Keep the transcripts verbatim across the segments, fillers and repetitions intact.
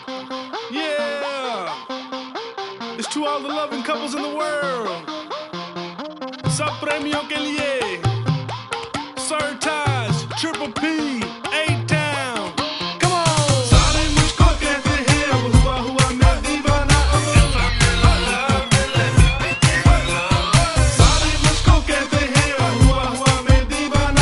Yeah! It's to all the loving couples in the world. सब प्रेमियों के लिए Sartaj, Triple P, A-Town. Come on! सारे मुझको कहते हैं अब हुआ हुआ मैं दीवाना सारे मुझको कहते हैं अब हुआ हुआ मैं दीवाना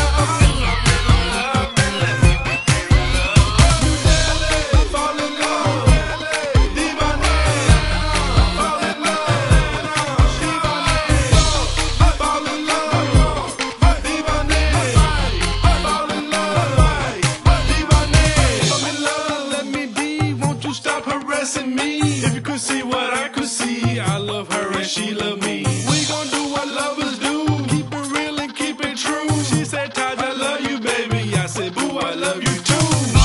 Fall in love, दीवाने Fall in love, दीवाने Fall in love, दीवाने Fall in love, दीवाने I'm in love, let me be, won't you stop harassing me? If you could see what I could see, I love her and she love me. We gon' do what lovers do, keep it real and keep it true. She said, Taj, I love you, baby. I said, boo, I love you too.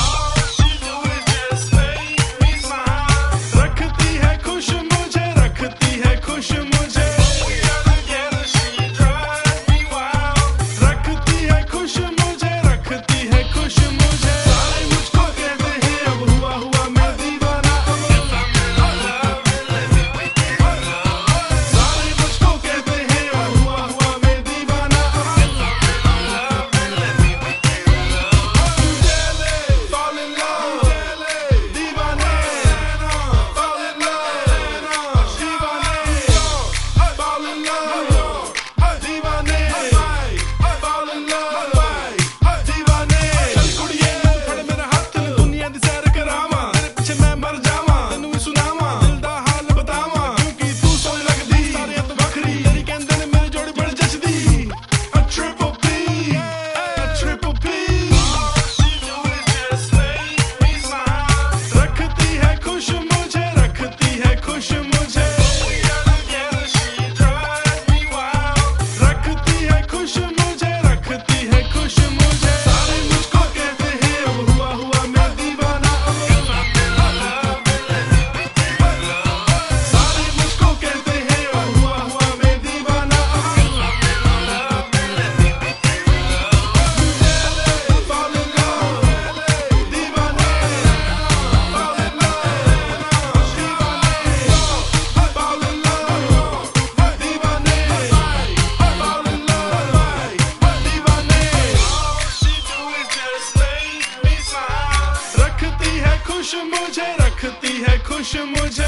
रखती है खुश मुझे रखती है खुश मुझे रखती है खुश मुझे रखती है खुश मुझे सारे मुझको कहते हैं अब हुआ हुआ मैं दीवाना सारे मुझको कहते हैं अब हुआ हुआ मैं दीवाना Fall in love, दीवाने Fall in love, दीवाने Fall in love, दीवाने Fall in love, दीवाने चल कुड़िए फड़ मेरा हत्थ दुनिया दी सैर करावां तेरे पिछे मैं मर जावां तैनूं भी सुनावां दिल दा हाल बतावां क्योंकि तू सोहणी लगदी सारियां तो वखरी तेरी कहंदे ने मेरी जोड़ी बड़ी जचदी A triple P, a triple P रखती है खुश मुझे रखती है खुश मुझे रखती है खुश मुझे रखती है खुश मुझे सारे मुझको कहते हैं अब हुआ हुआ मैं दीवाना सारे मुझको कहते हैं अब हुआ हुआ मैं दीवाना Fall in love, दीवाने Fall in love, दीवाने Fall in love, दीवाने Fall in love, दीवाने रखती है खुश मुझे रखती है खुश मुझे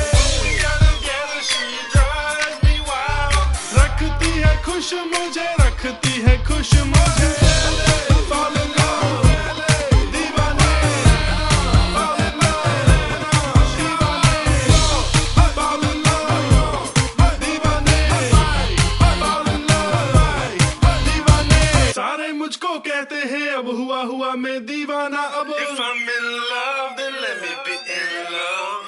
रखती है खुश मुझे रखती है खुश मुझे Fall in love, दीवाने Fall in love, दीवाने Fall in love, दीवाने Fall in love, दीवाने सारे मुझको कहते हैं अब हुआ हुआ मैं दीवाना अब If I'm in love, then let me be in love.